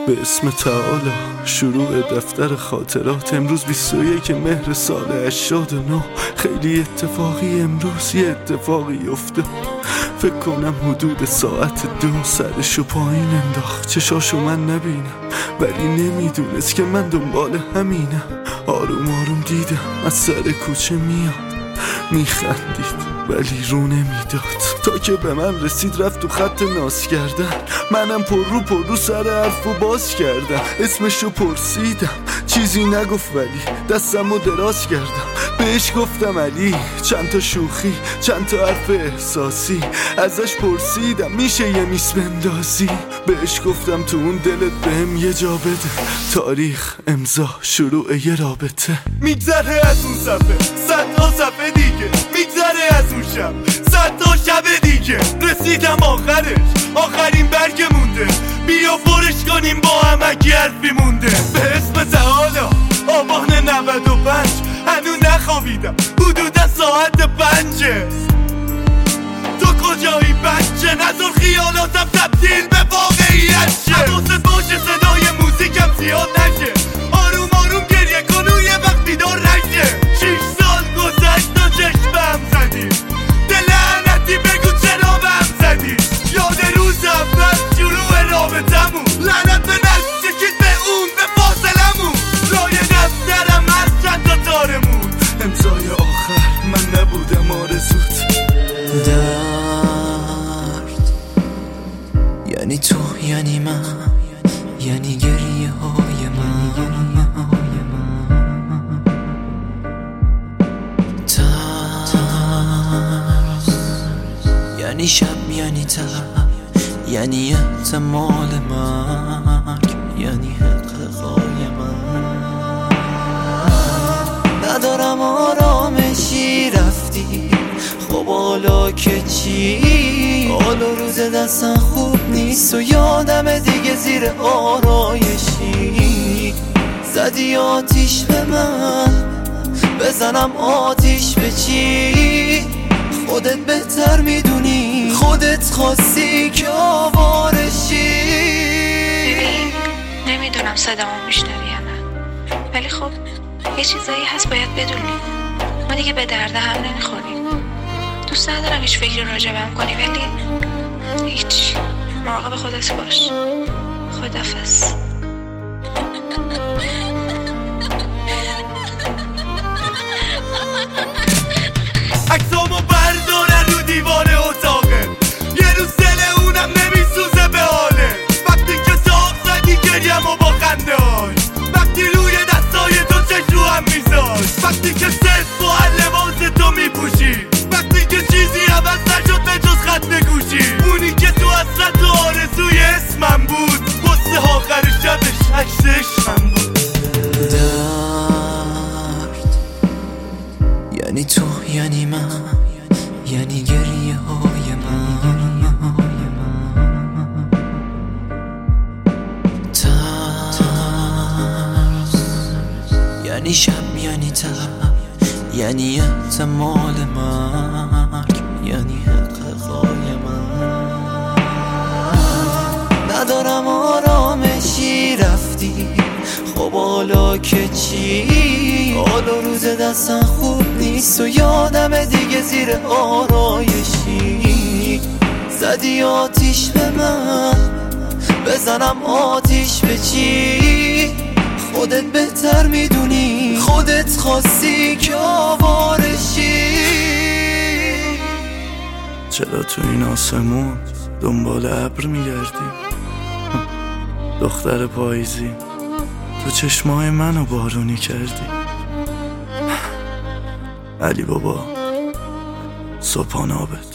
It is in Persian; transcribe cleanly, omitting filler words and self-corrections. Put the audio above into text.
به اسم تعالی شروع دفتر خاطرات. امروز 21 مهر سال 89. خیلی اتفاقی امروز یه اتفاقی افتاد. فکر کنم حدود ساعت 2 سرشو پایین انداخت. چشاشو من نبینم ولی نمیدونست که من دنبال همینم. آروم آروم دیدم از سر کوچه میاد، میخندید ولی رو نمیداد. تا که به من رسید رفت تو خط ناز کردن. منم پر رو سر حرفو باز کردم. اسمشو پرسیدم چیزی نگفت ولی دستمو دراز کردم. بهش گفتم علی، چند تا شوخی چند تا حرف احساسی. ازش پرسیدم میشه یه میز بندازی. بهش گفتم تو اون دلت بهم یه جا بده. تاریخ، امضا، شروع یه رابطه. میگذره از اون صفحه 100 تا صفحه دیگه. میگذره از اون شب 100 تا شب دیگه. رسیدم آخرش، آخرین برگ مونده. بیا پرش کنیم با هم اگه حرفی مونده. به اسم تعالی آبان 95 هنو نخوابیدم، حدودا ساعت 5. تو کجایی بچه؟ نذار خیالاتم تبدیل به واقعیت شه. حواست باشه صدای موزیکم زیاد نشه. آروم آروم گریه کن و یه وقت بیدار نشه. 6 سال گذشت تا چشمم زدی. دل لعنتی بگو چرا بهم زدی. یاد روز اول شروع رابطمون. لعنت به نزدیکیت به اون، به فاصلمون. لای دفترم هر چند تا تارمون. امضای آخر من نبودم آرزوت. درد یعنی تو، یعنی من، یعنی گریه های من. ترس یعنی شب، یعنی تب، یعنی احتمال مرگ، یعنی حقیقای من. ندارم آرامشی، رفتی خب حالا که چی؟ حالا روز دستم خوب نیست و یادم دیگه زیر آرایشی. زدی آتیش به من، بزنم آتیش به چی؟ خودت بهتر میدونی، خودت خواستی که آوارشی. ببین نمیدونم صدامو میشنوی یا نه، ولی خب یه چیزایی هست باید بدونی. ما دیگه به درد هم نمیخوریم. دوست ندارم هیچ فکری راجبم کنی ولی هیچ. مراقب خودت باش. خداحافظ. عکسامو بردارن رو دیوار اتاقه. یه روز دل اونم نمیسوزه به حاله. وقتی که صاحب زدی گریم و با خنده های. وقتی روی دستای تو چشم رو هم میذاش. وقتی که صرف با لباس تو میپوشی. وقتی که چیزی عوض نشد به جز خط گوشی. اونی که تو حسرت و آرزوی اسمم بود. واسه آخر شبش عکس عشقم بود. درد یعنی تو، یعنی من، یعنی گریه های من. ترس یعنی شب، یعنی تب، یعنی احتمال مرگ، یعنی حقیقای من. ندارم آرامشی، رفتی خب حالا که چی؟ حالا روز دستم خوب نیست و یادم دیگه زیر آرایشی. زدی آتیش به من، بزنم آتیش به چی؟ خودت بهتر میدونی، خودت خواستی که آوارشی. چرا تو این آسمون دنبال ابر میگردی؟ دختر پاییزی، تو چشمای منو بارونی کردی. علی بابا، صبحانه آبت.